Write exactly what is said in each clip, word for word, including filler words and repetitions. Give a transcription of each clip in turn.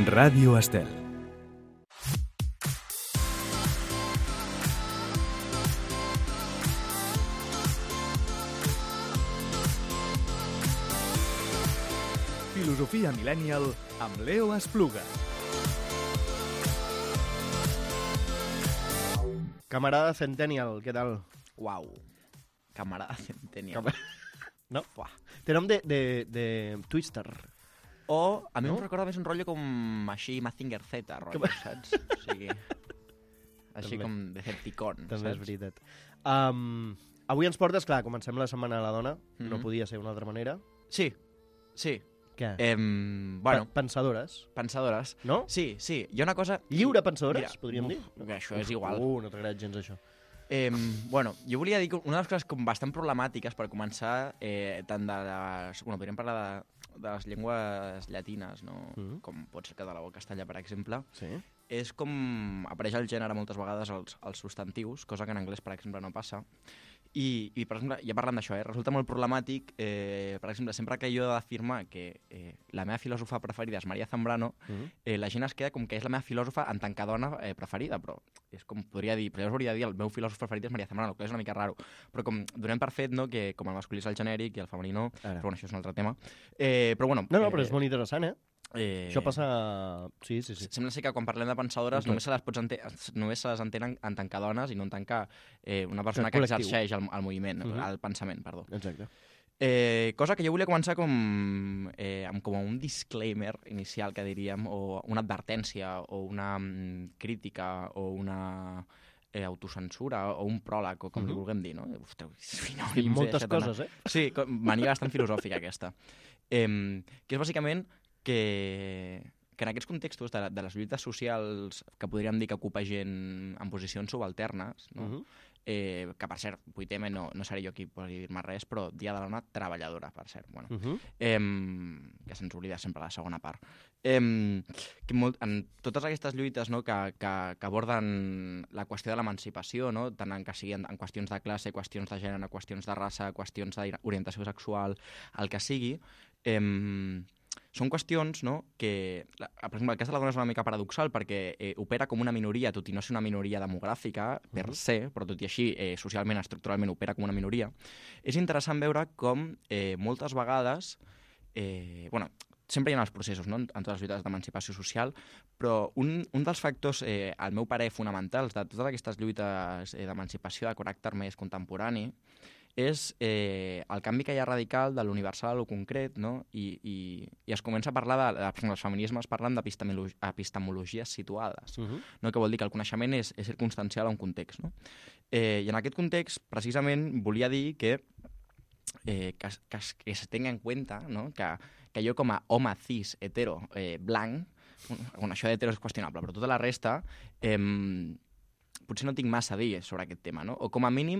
Ràdio Estel. Filosofia Millennial amb Leo Espluga. Camarada Centennial, què tal? Uau, camarada Centennial. Cam... No? Uah. Té nom de, de, de Twister. O, a mi no? em recorda més un rotllo com així Mazinger Z, rotllo, com... saps? O sigui, així També. com Decepticon, També saps? és veritat. Um, avui ens portes, clar, comencem la setmana de la dona, Mm-hmm. no podia ser d'una altra manera. Sí, sí. Què? Eh, bueno, Pa- pensadores, pensadores. no? Sí, sí, hi ha una cosa... Lliure pensadores, Mira, podríem uf, dir? que això és igual. Uh, no t'agrada gens això. Eh, bueno, jo volia dir que una de les coses com bastant problemàtiques per començar, eh, tant de les... Bueno, podríem parlar de, de les llengües llatines, no? Mhm. Com pot ser català o castellà, per exemple, Sí? és com apareix el gènere moltes vegades als, als substantius, cosa que en anglès, per exemple, no passa. I, i per exemple, ja parlant d'això, eh, resulta molt problemàtic, eh, per exemple, sempre que jo he d'afirmar que eh, la meva filòsofa preferida és Maria Zambrano, Mhm. eh, la gent es queda com que és la meva filòsofa en tant que dona eh, preferida, però és com podria dir, però llavors hauria de dir el meu filòsof preferit és Maria Zambrano, que és una mica raro, però com donem per fet, no?, que com el masculí és el genèric i el femení no, Ara. però bueno, això és un altre tema. Eh, però bueno... No, no, però eh, és molt interessant, eh? eh, Això passa... Sí, sí, sí. Sembla ser que quan parlem de pensadores Clar. només se les, pots ente només se les entenen en tant que dones i no en tant que eh, una persona Que que col·lectiu. exerceix el, el moviment, Mhm. el pensament, perdó. Exacte. Eh, cosa que jo volia començar com, eh, amb com un disclaimer inicial, que diríem, o una advertència, o una mm, crítica, o una eh, autocensura, o un pròleg, o com Mhm. li vulguem dir, no? Ostres, I sinònims, moltes deixa't anar. coses, eh? Sí, com- mania bastant filosòfica aquesta. Eh, que és bàsicament que, que en aquests contextos de, de les lluites socials que podríem dir que ocupa gent en posicions subalternes, no? Mhm. eh, que per cert, vull tema, no, no seré jo qui pugui dir-me res, però Dia de la Dona Treballadora, per cert. Bueno, Mhm. eh, que se'ns oblida sempre la segona part. Eh, que molt, en totes aquestes lluites, no, que, que, que aborden la qüestió de l'emancipació, no, tant en que sigui en, en qüestions de classe, qüestions de gènere, qüestions de raça, qüestions d'orientació sexual, el que sigui, eh, són qüestions, no, que, la, per exemple, el cas de la dona és una mica paradoxal perquè eh, opera com una minoria, tot i no ser una minoria demogràfica per Mhm. se, però tot i així eh, socialment, estructuralment opera com una minoria. És interessant veure com eh, moltes vegades, eh, bueno, sempre hi ha els processos, no?, en, en totes les lluites d'emancipació social, però un, un dels factors, eh, al meu parer, fonamentals de totes aquestes lluites eh, d'emancipació de caràcter més contemporani és eh, el canvi que hi ha radical de l'universal a lo concret, no? I, i, i es comença a parlar, de, de, per exemple, els feminismes parlen d'epistemologies situades, Mhm. no? Que vol dir que el coneixement és, és circumstancial a un context, no? Eh, I en aquest context, precisament, volia dir que eh, que, es- que, es- que se tenga en compte, no?, que, que jo com a home cis, hetero, eh, blanc, bueno, això d'hetero és qüestionable, però tota la resta eh, potser no tinc massa a dir sobre aquest tema, no? O com a mínim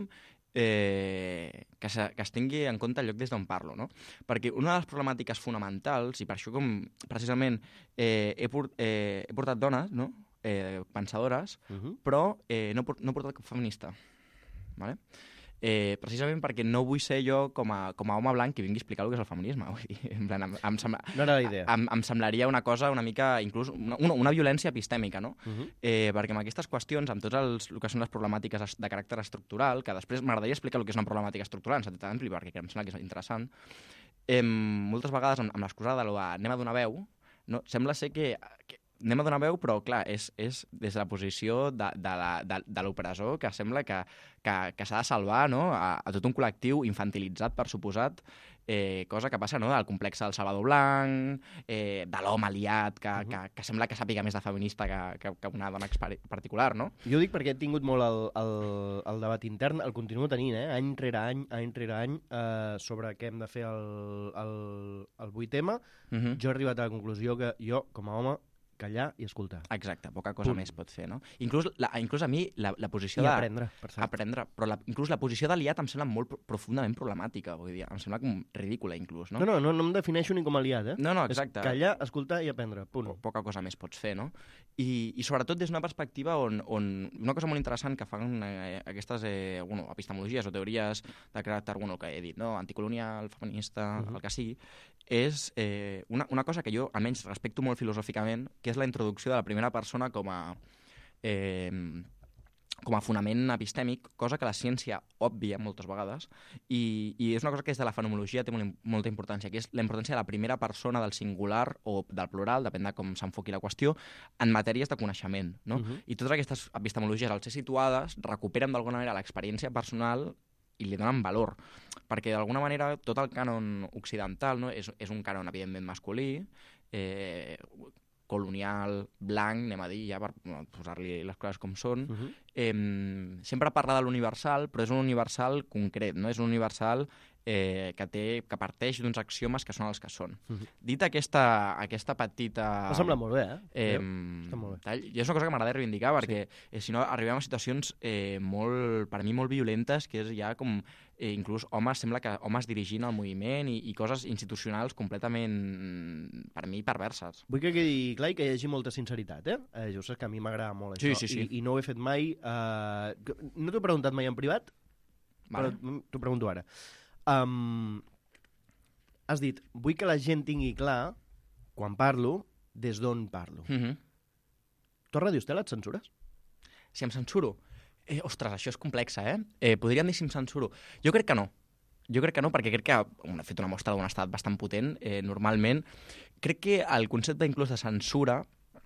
eh, que, se, que es tingui en compte el lloc des d'on parlo, no? Perquè una de les problemàtiques fonamentals, i per això com precisament eh, he, port, eh, he portat dones, no?, eh, pensadores, Mhm. però eh, no, he port- no he portat cap feminista, ¿vale? Eh, precisament perquè no vull ser jo com a, com a home blanc que vingui a explicar el que és el feminisme. Vull dir, en plan, em, em, sembla, No era la idea. em, em semblaria una cosa una mica, inclús, una, una, una violència epistèmica, no? Mhm. Eh, perquè amb aquestes qüestions, amb tots els, el que són les problemàtiques es- de caràcter estructural, que després m'agradaria explicar el que és una problemàtica estructural en sentit ampli, perquè em sembla que és interessant, eh, moltes vegades amb, amb l'excusa de lo de anem a donar veu, no? Sembla ser que, que anem a donar veu, però clar, és, és des de la posició de, de, la, de, de l'opressor que sembla que, que, que s'ha de salvar, no?, a, a tot un col·lectiu infantilitzat, per suposat, eh, cosa que passa, no?, del complex del Salvador Blanc, eh, de l'home aliat, que, Mhm. que, que sembla que sàpiga més de feminista que, que, que una dona experi- particular, no? Jo ho dic perquè he tingut molt el, el, el debat intern, el continuo tenint, eh? any rere any, any rere any, eh, sobre què hem de fer el, el, el vuit M. Uh -huh. Jo he arribat a la conclusió que jo, com a home, callar i escoltar. Exacte, poca cosa Punt. més pot fer, no? Inclús, la, inclús a mi la, la posició I de... aprendre, per cert. Aprendre, però la, inclús la posició d'aliat em sembla molt pro- profundament problemàtica, vull dir, em sembla com ridícula, inclús, no? No, no, no, no em defineixo ni com a aliat, eh? No, no, exacte. És callar, escoltar i aprendre, punt. Po- poca cosa més pots fer, no? I, i sobretot des d'una perspectiva on, on una cosa molt interessant que fan eh, aquestes eh, bueno, epistemologies o teories de caràcter, bueno, que he dit, no? Anticolonial, feminista, Mhm. el que sigui, és eh, una, una cosa que jo almenys respecto molt filosòficament, que que és la introducció de la primera persona com a... Eh, com a fonament epistèmic, cosa que la ciència òbvia moltes vegades, i, i és una cosa que des de la fenomenologia té molt, molta importància, que és la importància de la primera persona del singular o del plural, depèn de com s'enfoqui la qüestió, en matèries de coneixement. No? Uh-huh. I totes aquestes epistemologies, al ser situades, recuperen d'alguna manera l'experiència personal i li donen valor, perquè d'alguna manera tot el cànon occidental, no? és, és un cànon evidentment masculí, eh, colonial, blanc, anem a dir, ja per posar-li les coses com són, uh-huh. eh, sempre parla de l'universal, però és un universal concret, no? És un universal eh, que, té, que parteix d'uns axiomes que són els que són. Uh-huh. Dit aquesta, aquesta petita... Em sembla molt bé, eh? eh Està molt bé. Tall, i és una cosa que m'agrada reivindicar, perquè sí. eh, si no arribem a situacions eh, molt, per mi molt violentes, que és ja com... Eh, inclús homes, sembla que homes dirigint el moviment i, i coses institucionals completament, per mi, perverses. Vull que quedi clar i que hi hagi molta sinceritat, eh? eh jo sé que a mi m'agrada molt sí, això, sí, sí. I, i no ho he fet mai. Eh... No t'ho he preguntat mai en privat, vale. Però t'ho pregunto ara. Um... Has dit, vull que la gent tingui clar, quan parlo, des d'on parlo. Mm-hmm. Tu a Ràdio Estel et censures? Si em censuro? Eh, ostres, això és complexa, eh? eh? Podríem dir si em censuro. Jo crec que no. Jo crec que no, perquè crec que he fet una mostra d'un estat bastant potent, eh, normalment. Crec que el concepte inclús de censura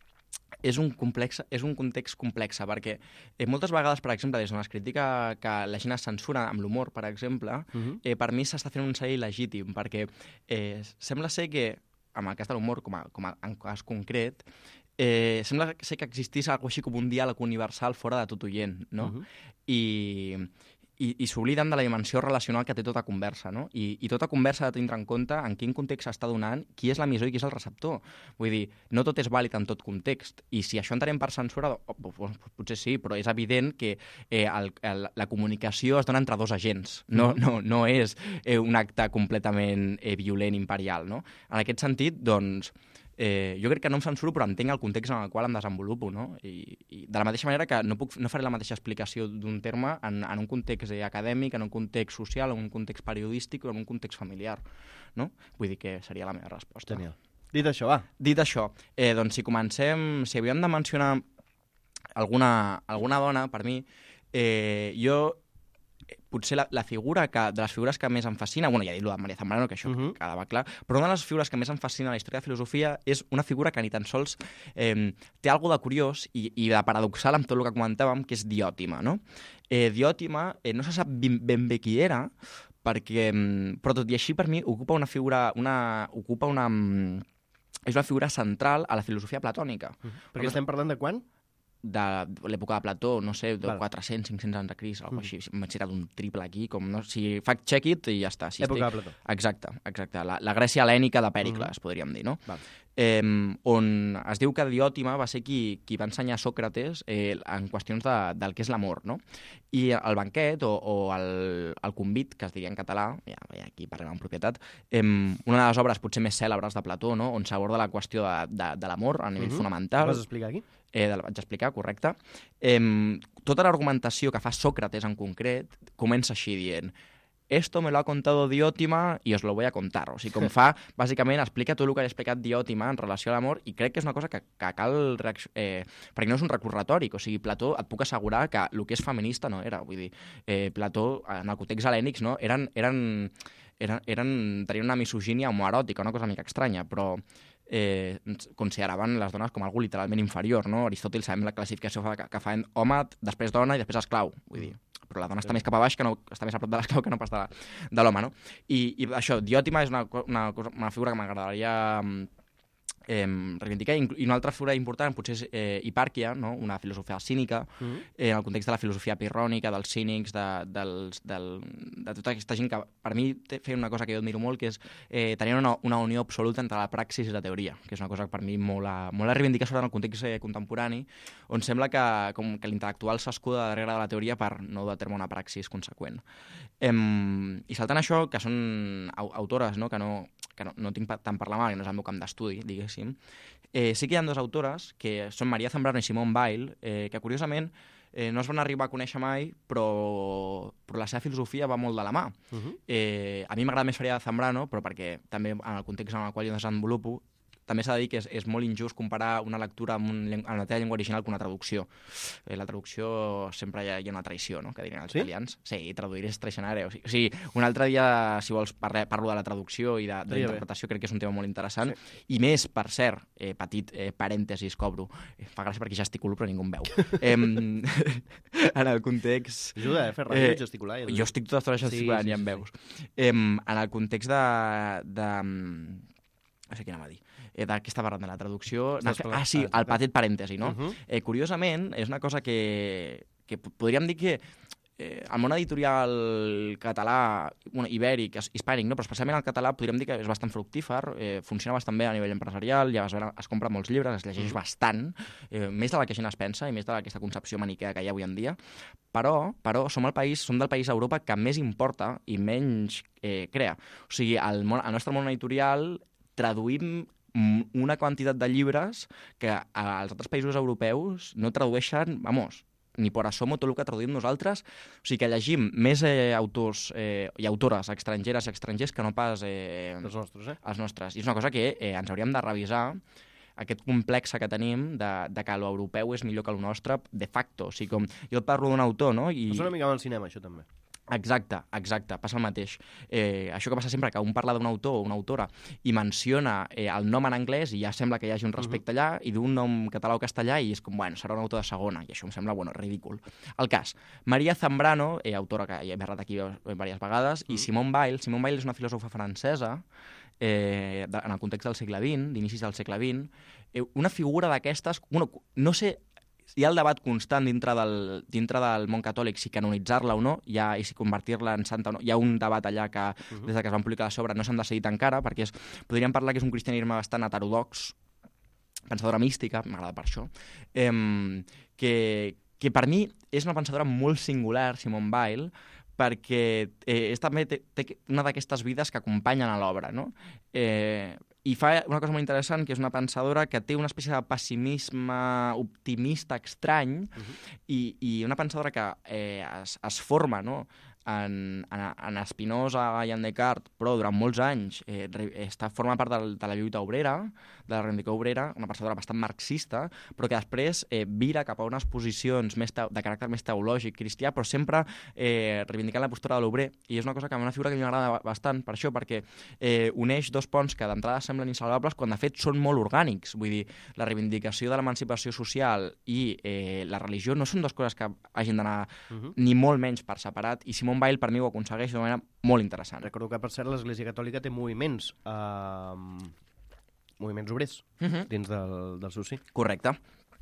és un, complex, és un context complex, perquè eh, moltes vegades, per exemple, des d'on es critica que la gent es censura amb l'humor, per exemple, uh-huh. eh, per mi s'està fent un servei il·legítim, perquè eh, sembla ser que, amb el cas de l'humor, com a, com a en cas concret, Eh, sembla ser que existís alguna així com un diàleg universal fora de tot oient, no? Uh-huh. I, i, i s'obliden de la dimensió relacional que té tota conversa, no? I, i tota conversa ha de tindre en compte en quin context s'està donant, qui és l'emissor i qui és el receptor. Vull dir, no tot és vàlid en tot context. I si això entenem per censura, oh, potser sí, però és evident que eh, el, el, la comunicació es dona entre dos agents. No, no, no és eh, un acte completament eh, violent, imperial, no? En aquest sentit, doncs, Eh, jo crec que no em censuro, però entenc el context en el qual em desenvolupo, no? I, i de la mateixa manera que no, puc, no faré la mateixa explicació d'un terme en, en un context eh, acadèmic, en un context social, en un context periodístic o en un context familiar, no? Vull dir que seria la meva resposta. Genial. Dit això, va. Dit això, eh, doncs si comencem, si havíem de mencionar alguna, alguna dona, per mi, eh, jo... potser la, la figura que, de les figures que més em fascina, bueno, ja he dit lo de María Zambrano, que això uh-huh. quedava clar, però una de les figures que més em fascina a la història de filosofia és una figura que ni tan sols eh, té alguna de curiós i, i de paradoxal amb tot el que comentàvem, que és Diòtima, no? Eh, Diòtima eh, no se sap ben, ben bé qui era, perquè, però tot i així per mi ocupa una figura, una, ocupa una, és una figura central a la filosofia platònica. Uh-huh. Perquè estem parlant de quan? De l'època de Plató, no sé, de quatre-cents, cinc-cents anys de Crist, alguna cosa així. M'he citat un triple aquí, com no... Si faig check it i ja està. Si època estic... de Plató. Exacte, exacte. La, la Grècia hel·lènica de Pèricles, mm-hmm. podríem dir, no? Val. Eh, on es diu que Diòtima va ser qui, qui va ensenyar a Sòcrates eh, en qüestions de, del que és l'amor, no? I el banquet o, o el, el convit, que es diria en català, ja, ja aquí parlem en propietat, eh, una de les obres potser més cèlebres de Plató, no? On s'aborda la qüestió de, de, de l'amor a nivell mm-hmm. fonamental. Ho vas explicar aquí? Eh, la vaig explicar, correcte. Eh, tota l'argumentació que fa Sòcrates en concret comença així dient «Esto me lo ha contado Diòtima y os lo voy a contar». O sigui, com fa, bàsicament, explica tot el que ha explicat Diòtima en relació a l'amor i crec que és una cosa que, que cal... Eh, perquè no és un recurs retòric. O sigui, Plató, et puc assegurar que el que és feminista no era. Vull dir, eh, Plató, en el context helènics, no? eren, eren, eren, eren, tenien una misogínia homoeròtica, una cosa mica estranya, però... Eh, consideraven les dones com algú literalment inferior, no? Aristòtil sabem la classificació que, que fa home, després dona i després esclau, vull dir. Però la dona està més cap a baix, que no, està més a prop de l'esclau que no pas de, de l'home, no? I, i això, Diòtima és una, una, una figura que m'agradaria eh, reivindicar, i una altra figura important potser és eh, Hipàrquia, no? Una filosofia cínica, mm-hmm. eh, en el context de la filosofia pirrònica, dels cínics, de, dels, del, de tota aquesta gent que per mi feia una cosa que jo admiro molt, que és eh, tenir una, una unió absoluta entre la praxis i la teoria, que és una cosa que per mi molt a, molt a reivindicar sobre el context eh, contemporani, on sembla que, com que l'intel·lectual s'escuda darrere de la teoria per no dur a terme una praxis conseqüent. Eh, I saltant això, que són autores, no? que, no, que no, no tinc tant per la mà, que no és el meu camp d'estudi, diguéssim, eh, sí que hi ha dues autores, que són María Zambrano i Simone Weil, eh, que curiosament eh, no es van arribar a conèixer mai, però, però la seva filosofia va molt de la mà. Uh-huh. eh, a mi m'agrada més María Zambrano, però perquè també en el context en el qual jo desenvolupo també s'ha de dir que és, és molt injust comparar una lectura amb, un, amb la teva llengua original que una traducció. Eh, la traducció sempre hi ha, hi ha una traïció, no?, que dirien els Sí? italians. Sí, traduir és traicionare. O sigui, o sigui, un altre dia, si vols, parle, parlo de la traducció i de, de la interpretació, crec que és un tema molt interessant. Sí. I més, per cert, eh, petit eh, parèntesis cobro, eh, fa gràcia perquè gesticulo però ningú em veu. eh, en el context... Ajuda, eh, fer ràdio, eh, gesticular. Jo estic tota l'estona gesticulant, sí, sí, ja em veus. Sí. Eh, en el context de... de no sé què anava a dir. Eh, de què està parlant de la traducció? Ah, sí, el petit parèntesi, no? Uh -huh. eh, curiosament, és una cosa que, que podríem dir que eh, el món editorial català, bueno, ibèric, hispànic, no? Però especialment el català podríem dir que és bastant fructífer, eh, funciona bastant bé a nivell empresarial, ja es, es compra molts llibres, es llegeix bastant, eh, més de la que gent es pensa i més de aquesta concepció maniquea que hi ha avui en dia, però, però som, el país, som del país a Europa que més importa i menys eh, crea. O sigui, el, món, el nostre món editorial traduïm una quantitat de llibres que als altres països europeus no tradueixen, vamos, ni por asomo tot el que traduïm nosaltres. O sigui que llegim més eh, autors eh, i autores estrangeres i estrangers que no pas eh, els nostres, eh? els nostres. I és una cosa que eh, ens hauríem de revisar, aquest complex que tenim de, de que l'europeu és millor que el nostre de facto. O sigui, com jo et parlo d'un autor, no? I... És una mica amb el cinema, això també. Exacte, exacte, passa el mateix. Eh, això que passa sempre, que un parla d'un autor o una autora i menciona eh, el nom en anglès i ja sembla que hi hagi un respecte allà, i d'un nom català o castellà i és com, bueno, serà un autor de segona, i això em sembla, bueno, ridícul. El cas, Maria Zambrano, eh, autora que ja he parlat aquí diverses vegades, i Simone Weil. Simone Weil és una filòsofa francesa, eh, de, en el context del segle vint, d'inicis del segle vint, eh, una figura d'aquestes, bueno, no sé... Hi ha el debat constant dintre del, dintre del món catòlic si canonitzar-la o no, ja, i si convertir-la en santa o no. Hi ha un debat allà que, uh -huh. des de que es van publicar les obres, no s'han decidit encara, perquè és, podríem parlar que és un cristianisme bastant heterodox, pensadora mística, m'agrada per això, eh, que, que per mi és una pensadora molt singular, Simone Weil, perquè eh, és també té, té una d'aquestes vides que acompanyen a l'obra, no? Eh, I fa una cosa molt interessant, que és una pensadora que té una espècie de pessimisme optimista estrany, uh-huh. i, i una pensadora que eh, es, es forma, no?, en, en, en Spinoza i en Descartes, però durant molts anys eh, està, forma part de, de la lluita obrera, de la reivindicació obrera, una pensadora bastant marxista, però que després eh, vira cap a unes posicions més te, de caràcter més teològic, cristià, però sempre eh, reivindicant la postura de l'obrer, i és una cosa que una figura que mi m'agrada bastant per això, perquè eh, uneix dos ponts que d'entrada semblen insalvables quan de fet són molt orgànics. Vull dir, la reivindicació de l'emancipació social i eh, la religió no són dues coses que hagin d'anar uh-huh. ni molt menys per separat, i Simone Weil per mi ho aconsegueix d'una manera molt interessant. Recordo que, per cert, l'Església Catòlica té moviments eh, moviments obrers uh-huh. dins del, del seu sí. Correcte.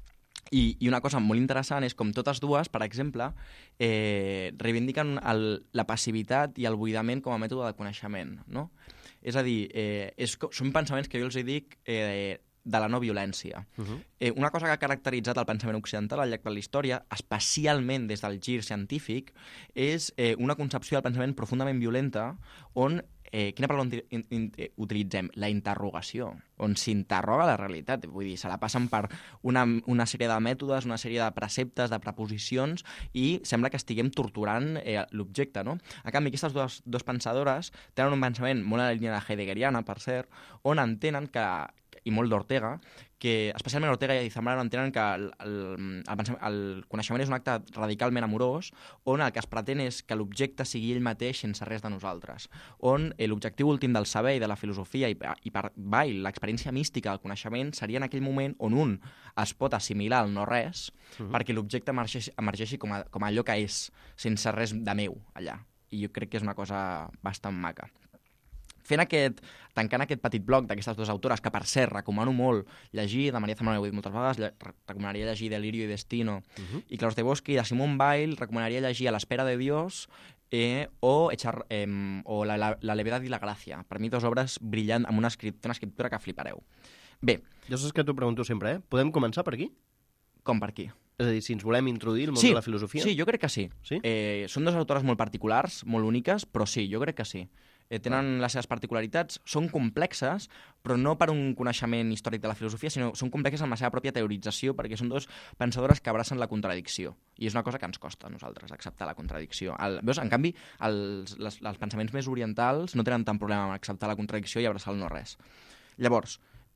I, I una cosa molt interessant és com totes dues, per exemple, eh, reivindiquen el, la passivitat i el buidament com a mètode de coneixement, no? És a dir, eh, és, són pensaments que jo els hi dic eh, de la no violència. Uh-huh. Eh, una cosa que ha caracteritzat el pensament occidental al llarg de la història, especialment des del gir científic, és eh, una concepció del pensament profundament violenta on, eh, quina paraula in, in, in, utilitzem? La interrogació, on s'interroga la realitat. Vull dir, se la passen per una, una sèrie de mètodes, una sèrie de preceptes, de preposicions, i sembla que estiguem torturant eh, l'objecte, no? A canvi, aquestes dues, dues pensadores tenen un pensament molt a la línia de heideggeriana, per cert, on entenen que, i molt d'Ortega, que especialment Ortega i Zambrano entenen que el, el, el, el coneixement és un acte radicalment amorós, on el que es pretén és que l'objecte sigui ell mateix sense res de nosaltres, on eh, l'objectiu últim del saber i de la filosofia i, i per Weil, l'experiència mística del coneixement seria en aquell moment on un es pot assimilar al no-res uh-huh. perquè l'objecte emergeixi, emergeixi com, a, com a allò que és, sense res de meu allà. I jo crec que és una cosa bastant maca. Fent aquest, tancant aquest petit bloc d'aquestes dues autores, que per cert recomano molt llegir, de Maria Zambrano ho he dit moltes vegades, lle recomanaria llegir Delirio y Destino uh-huh. i Klaus Debussky, de Simone Weil recomanaria llegir A la espera de Dios eh, o, echar, eh, o la, la, la levedad y la gracia. Per mi, dues obres brillants amb una, escript una escriptura que flipareu. Bé. Jo saps que t'ho pregunto sempre, eh? Podem començar per aquí? Com per aquí? És a dir, si ens volem introduir al món sí, de la filosofia? Sí, jo crec que sí. sí? Eh, són dues autores molt particulars, molt úniques, però sí, jo crec que sí. Eh, tenen les seves particularitats, són complexes, però no per un coneixement històric de la filosofia, sinó són complexes en la seva pròpia teorització, perquè són dos pensadores que abracen la contradicció. I és una cosa que ens costa a nosaltres, acceptar la contradicció. El, veus, en canvi, els, les, els pensaments més orientals no tenen tant problema en acceptar la contradicció i abraçar el no-res. Llavors,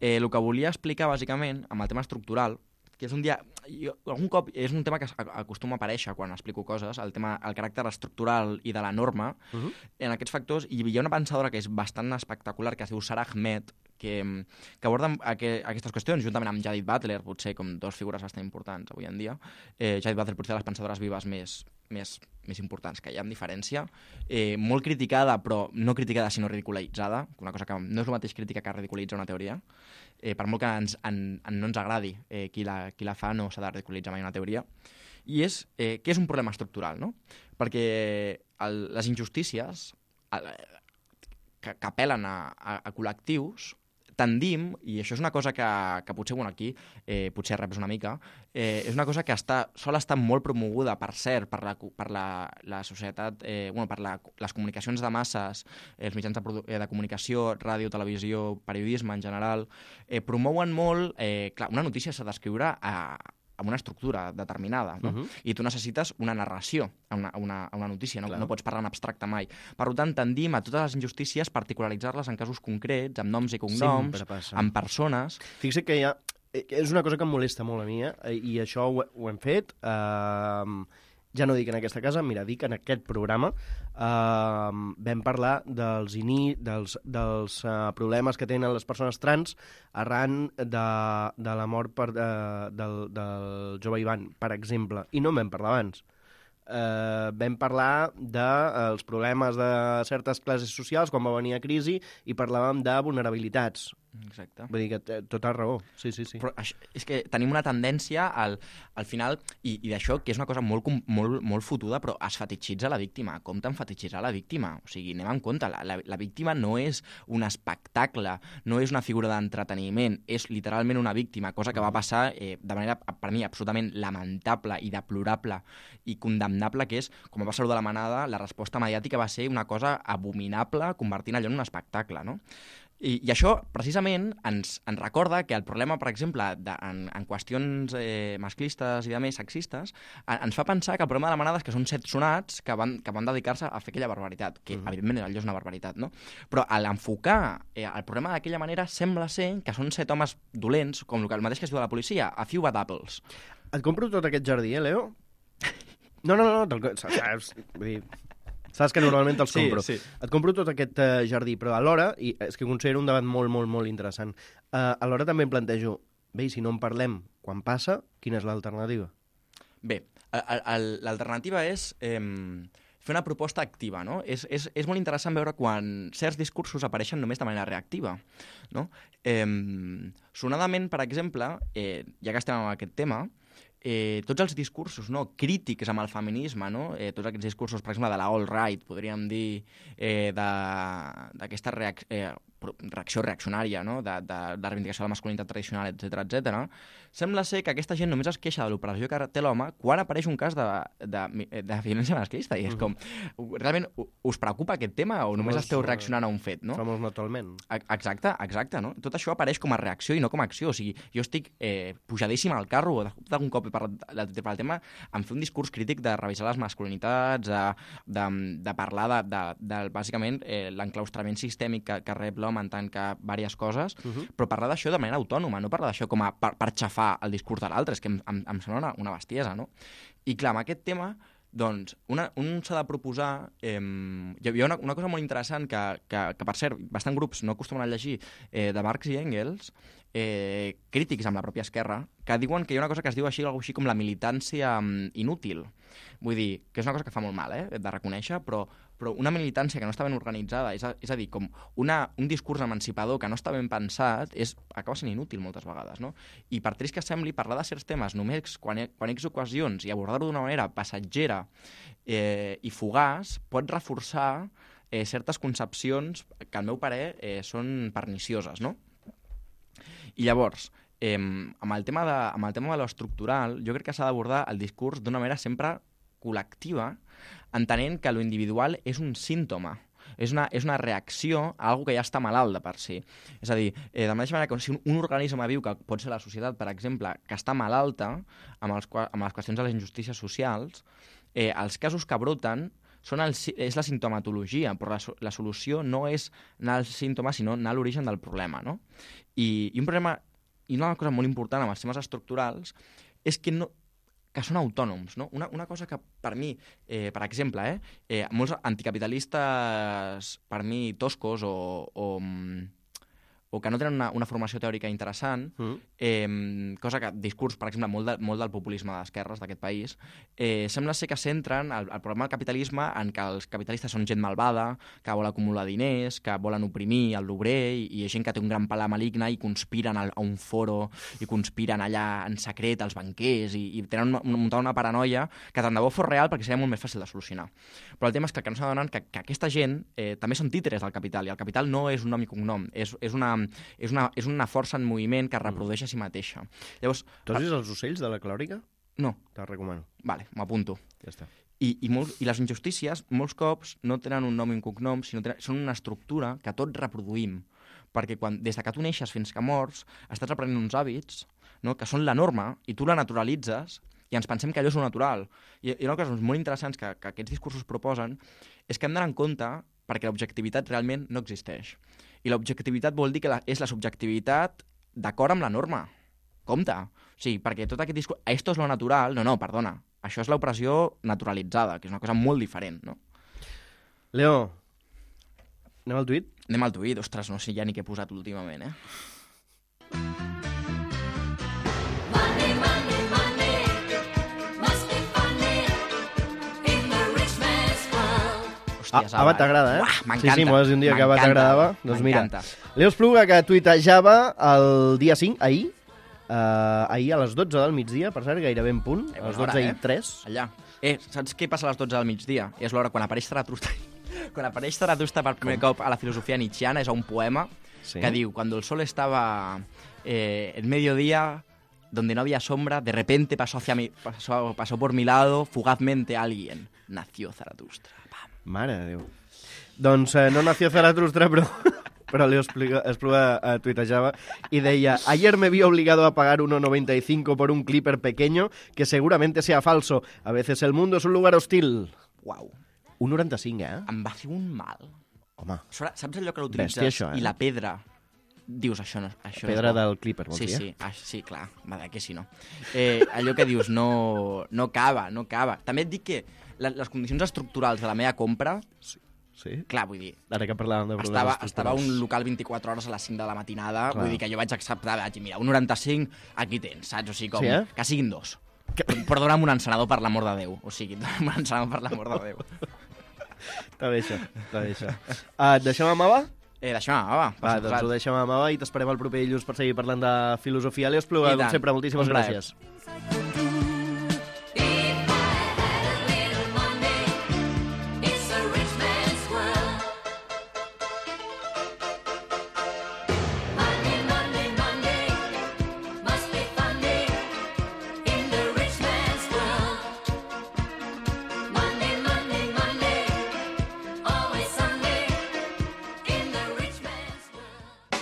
eh, el que volia explicar, bàsicament, amb el tema estructural, que és un dia... Jo, algun cop és un tema que acostuma a aparèixer quan explico coses, el tema, el caràcter estructural i de la norma, uh -huh. en aquests factors, i hi ha una pensadora que és bastant espectacular, que es diu Sarah Ahmed, que, que aborda aqu aquestes qüestions, juntament amb Judith Butler, potser com dos figures bastant importants avui en dia. Eh, Judith Butler potser de les pensadores vives més, més, més importants que hi ha, amb diferència. Eh, molt criticada, però no criticada, sinó ridiculitzada, una cosa que no és el mateix crítica que ridiculitzar una teoria. Eh, per molt que ens, en, en no ens agradi eh, qui, la, qui la fa, no s'ha de ridiculitzar mai una teoria. I és eh, que és un problema estructural, no? Perquè el, les injustícies el, que, que apel·len a, a, a col·lectius tendim, i això és una cosa que, que potser, bueno, aquí eh, potser reps una mica, eh, és una cosa que està, sol estar molt promoguda, per cert, per la, per la, la societat, eh, bueno, per la, les comunicacions de masses, els mitjans de, eh, de comunicació, ràdio, televisió, periodisme en general, eh, promouen molt, eh, clar, una notícia s'ha d'escriure a amb una estructura determinada, no? Uh-huh. I tu necessites una narració a una, a una, a una notícia, no, no pots parlar en abstracte mai. Per tant, tendim a totes les injustícies particularitzar-les en casos concrets, amb noms i cognoms, amb persones... Fixa que hi ha... És una cosa que em molesta molt a mi, eh? I això ho, ho hem fet... Eh... Ja no dic en aquesta casa, mira, dic en aquest programa, eh, vam parlar dels, ini, dels, dels uh, problemes que tenen les persones trans arran de, de la mort per, uh, del, del jove Ivan, per exemple, i no en vam parlar abans. Eh, vam parlar dels de, uh, problemes de certes classes socials quan va venir a crisi i parlàvem de vulnerabilitats. Exacte. Vull dir que tota raó, sí, sí, sí. Però això, és que tenim una tendència al, al final, i, i d'això que és una cosa molt, molt, molt fotuda, però es fetitxitza la víctima. Com te'n fetitxitzar la víctima? O sigui, anem en compte, la, la, la víctima no és un espectacle, no és una figura d'entreteniment, és literalment una víctima, cosa que va passar eh, de manera, per mi, absolutament lamentable i deplorable i condemnable, que és, com va saludar la manada, la resposta mediàtica va ser una cosa abominable, convertint allò en un espectacle, no? I, i això, precisament, ens, ens recorda que el problema, per exemple, de, en, en qüestions eh, masclistes i de més sexistes, a, ens fa pensar que el problema de la manada és que són set sonats que van, que van dedicar-se a fer aquella barbaritat, que, uh-huh. evidentment, allò és una barbaritat, no? Però a l'enfocar eh, el problema d'aquella manera sembla ser que són set homes dolents, com el, que, el mateix que es diu de la policia, a few bad apples. Et compro tot aquest jardí, eh, Leo? No, no, no, no saps? Vull dir... Saps que normalment te'ls compro. Sí, sí. Et compro tot aquest uh, jardí, però alhora, i és que considero un debat molt, molt, molt interessant, uh, alhora també em plantejo, bé, si no en parlem quan passa, quina és l'alternativa? Bé, l'alternativa és eh, fer una proposta activa, no? És, és, és molt interessant veure quan certs discursos apareixen només de manera reactiva, no? Eh, sonadament, per exemple, eh, ja que estem amb aquest tema, Eh, tots els discursos no, crítics amb el feminisme, no? eh, tots aquests discursos, per exemple, de la alt-right, podríem dir, eh, d'aquesta reac eh, reacció reaccionària, no? de, de, de reivindicació de la masculinitat tradicional, etcètera, etcètera, sembla ser que aquesta gent només es queixa de l'operació que té l'home quan apareix un cas de, de, de violència masclista. I és com, realment, us preocupa aquest tema o només Famós, esteu reaccionant a un fet? No? Famós naturalment. Exacte, exacte. No? Tot això apareix com a reacció i no com a acció. O sigui, jo estic eh, pujadíssim al carro, d'algun cop he parlat del tema, en fer un discurs crític de revisar les masculinitats, de, de, de parlar de, de, de bàsicament, eh, l'enclaustrament sistèmic que, que rep l'home en tant que diverses coses, uh -huh. però parlar d'això de manera autònoma, no parlar d'això com a per, per xafar el discurs de l'altre, és que em, em, em sembla una, una bestiesa, no? I clar, amb aquest tema, doncs, una, un s'ha de proposar... Eh, hi havia una, una cosa molt interessant que, que, que, per cert, bastant grups no acostumen a llegir, eh, de Marx i Engels, eh, crítics amb la pròpia esquerra, que diuen que hi ha una cosa que es diu així, alguna així com la militància um, inútil. Vull dir, que és una cosa que fa molt mal, eh, de reconèixer, però, però una militància que no està ben organitzada, és a, és a dir, com una, un discurs emancipador que no està ben pensat, és, acaba sent inútil moltes vegades, no? I per trist que sembli, parlar de certs temes només quan, quan hi ha ocasions i abordar-ho d'una manera passatgera eh, i fugaç pot reforçar eh, certes concepcions que, al meu parer, eh, són pernicioses, no? I llavors, eh, amb el tema de, amb el tema de lo estructural, jo crec que s'ha d'abordar el discurs d'una manera sempre col·lectiva, entenent que lo individual és un símptoma, és una, és una reacció a algo que ja està malalt de per si. És a dir, eh, de la mateixa manera que si un, un organisme viu, que pot ser la societat, per exemple, que està malalta amb, els, amb les qüestions de les injustícies socials, eh, els casos que broten són el, és la simptomatologia, però la, la solució no és anar al símptoma, sinó anar a l'origen del problema, no? I, i un problema, i una cosa molt important amb els temes estructurals és que no, que són autònoms, no? Una, una cosa que per mi, eh, per exemple, eh, eh, molts anticapitalistes per mi toscos o, o, o que no tenen una, una formació teòrica interessant, mm. eh, cosa que, discurs, per exemple, molt, de, molt del populisme d'esquerres d'aquest país, eh, sembla ser que centren el, el problema del capitalisme en que els capitalistes són gent malvada, que vol acumular diners, que volen oprimir l'obrer, i, i gent que té un gran pala maligne i conspiren al, a un foro, i conspiren allà en secret als banquers, i, i tenen una, una, una paranoia que tant de bo fos real perquè seria molt més fàcil de solucionar. Però el tema és que, que no s'adonen que, que aquesta gent eh, també són títeres del capital, i el capital no és un nom i cognom, és, és una És una, és una força en moviment que es reprodueix a si mateixa. Llavors, tu has vist els ocells de la clòrica? No. Te'l recomano. Vale, m'apunto. Ja està. I, i, molt, I les injustícies, molts cops, no tenen un nom i un cognom, sinó tenen, són una estructura que tots reproduïm. Perquè quan, des de que tu neixes fins que mors, estàs aprenent uns hàbits, no?, que són la norma, i tu la naturalitzes, i ens pensem que allò és lo natural. I, i una cosa molt interessant que, que aquests discursos proposen és que hem d'anar en compte perquè l'objectivitat realment no existeix. I l'objectivitat vol dir que la, és la subjectivitat d'acord amb la norma. Compte. O sigui, perquè tot aquest discurs... Esto és lo natural. No, no, perdona. Això és l'opressió naturalitzada, que és una cosa molt diferent, no? Leo, anem al tuit? Anem al tuit. Ostres, no sé ja ni què he posat últimament, eh? Ah, Ava t'agrada, eh? Uah, m'encanta. Sí, sí, m'ho vas dir un dia que Ava t'agradava. Doncs mira, Leo Espluga, que tuitejava el dia cinc, ahir, uh, ahir a les dotze del migdia, per cert, gairebé en punt, a les dotze i tres. Allà. Eh, saps què passa a les dotze del migdia? És l'hora quan apareix Zaratustra. Quan apareix Zaratustra per primer cop a la filosofia nietzscheana, és un poema sí? que diu: Cuando el sol estaba eh, en mediodía, donde no había sombra, de repente pasó, hacia mi, pasó, pasó por mi lado fugazmente alguien. Nació Zaratustra. Mare de Déu. Doncs eh, no nació Zaratustra, però, però Leo Espluga eh, tuitejava i deia: ayer me vi obligado a pagar uno noventa y cinco por un clipper pequeño que seguramente sea falso. A veces el mundo es un lugar hostil. Uau. un noranta-cinc, eh? Em va fer un mal. Home. Saps allò que l'utilitzes això, eh? i la pedra... Dius, això no... Això pedra no del clipper, vols sí, dir? Sí, ah, sí, clar, va de que sí, no. Eh, allò que dius, no, no cava, no cava. També et dic que la, les condicions estructurals de la meva compra... Sí. sí? Clar, vull dir... Ara que parlàvem de estava, estava a un local vint-i-quatre hores a les cinc de la matinada, clar. Vull dir que jo vaig acceptar, vaig dir, mira, un noranta-cinc, aquí tens, saps? O sigui, com, sí, eh? que siguin dos. Que... Però dona'm un encenedor per l'amor de Déu. O sigui, dona'm un encenedor per l'amor de Déu. Està bé això, està bé això. Uh, et deixem amb Ava? Eh, deixa'm, va, va. Doncs ho deixem amb Ava i t'esperem el proper dilluns per seguir parlant de filosofia. Leo Espluga, com sempre, moltíssimes gràcies.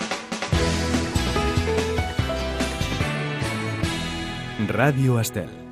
Ràdio Estel.